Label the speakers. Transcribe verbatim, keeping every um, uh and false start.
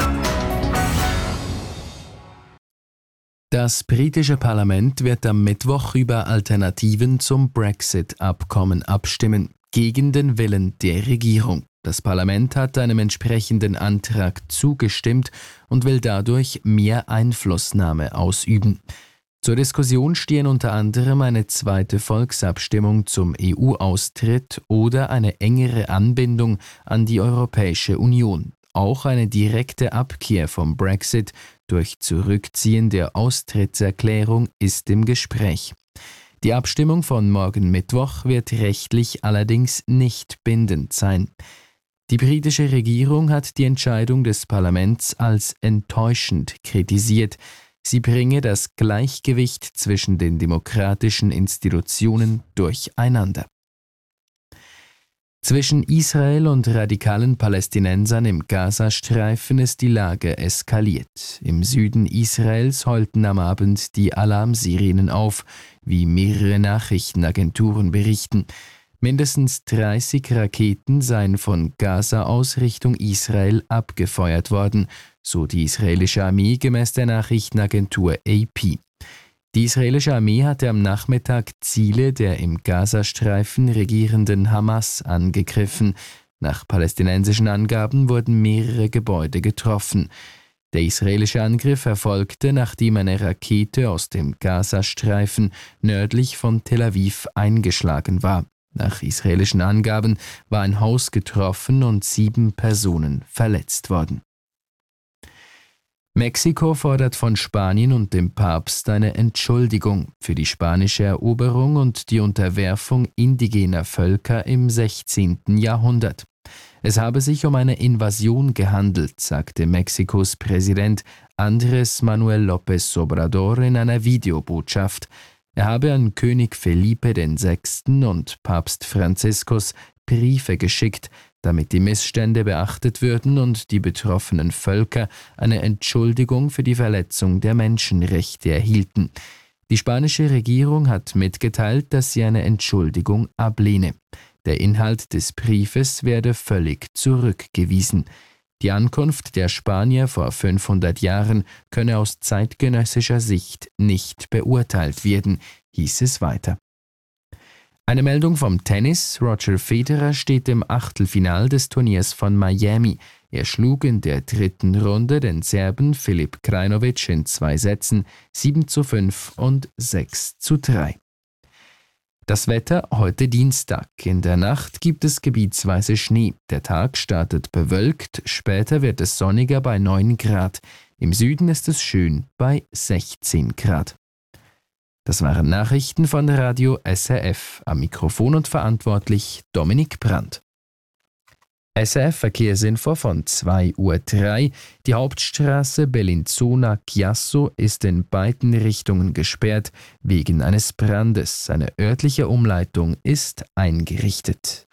Speaker 1: Das britische Parlament wird am Mittwoch über Alternativen zum Brexit-Abkommen abstimmen, gegen den Willen der Regierung. Das Parlament hat einem entsprechenden Antrag zugestimmt und will dadurch mehr Einflussnahme ausüben. Zur Diskussion stehen unter anderem eine zweite Volksabstimmung zum E U-Austritt oder eine engere Anbindung an die Europäische Union. Auch eine direkte Abkehr vom Brexit durch Zurückziehen der Austrittserklärung ist im Gespräch. Die Abstimmung von morgen Mittwoch wird rechtlich allerdings nicht bindend sein. Die britische Regierung hat die Entscheidung des Parlaments als enttäuschend kritisiert. Sie bringe das Gleichgewicht zwischen den demokratischen Institutionen durcheinander. Zwischen Israel und radikalen Palästinensern im Gazastreifen ist die Lage eskaliert. Im Süden Israels heulten am Abend die Alarmsirenen auf, wie mehrere Nachrichtenagenturen berichten. Mindestens dreißig Raketen seien von Gaza aus Richtung Israel abgefeuert worden, so die israelische Armee gemäß der Nachrichtenagentur A P. Die israelische Armee hatte am Nachmittag Ziele der im Gazastreifen regierenden Hamas angegriffen. Nach palästinensischen Angaben wurden mehrere Gebäude getroffen. Der israelische Angriff erfolgte, nachdem eine Rakete aus dem Gazastreifen nördlich von Tel Aviv eingeschlagen war. Nach israelischen Angaben war ein Haus getroffen und sieben Personen verletzt worden. Mexiko fordert von Spanien und dem Papst eine Entschuldigung für die spanische Eroberung und die Unterwerfung indigener Völker im sechzehnten Jahrhundert. Es habe sich um eine Invasion gehandelt, sagte Mexikos Präsident Andrés Manuel López Obrador in einer Videobotschaft. Er habe an König Felipe der Sechste und Papst Franziskus Briefe geschickt, damit die Missstände beachtet würden und die betroffenen Völker eine Entschuldigung für die Verletzung der Menschenrechte erhielten. Die spanische Regierung hat mitgeteilt, dass sie eine Entschuldigung ablehne. Der Inhalt des Briefes werde völlig zurückgewiesen. Die Ankunft der Spanier vor fünfhundert Jahren könne aus zeitgenössischer Sicht nicht beurteilt werden, hieß es weiter. Eine Meldung vom Tennis: Roger Federer steht im Achtelfinal des Turniers von Miami. Er schlug in der dritten Runde den Serben Filip Krajinovic in zwei Sätzen sieben zu fünf und sechs zu drei. Das Wetter heute Dienstag. In der Nacht gibt es gebietsweise Schnee. Der Tag startet bewölkt, später wird es sonniger bei neun Grad. Im Süden ist es schön bei sechzehn Grad. Das waren Nachrichten von Radio S R F. Am Mikrofon und verantwortlich Dominik Brandt. S R F-Verkehrsinfo von zwei Uhr drei. Die Hauptstraße Bellinzona-Chiasso ist in beiden Richtungen gesperrt wegen eines Brandes. Eine örtliche Umleitung ist eingerichtet.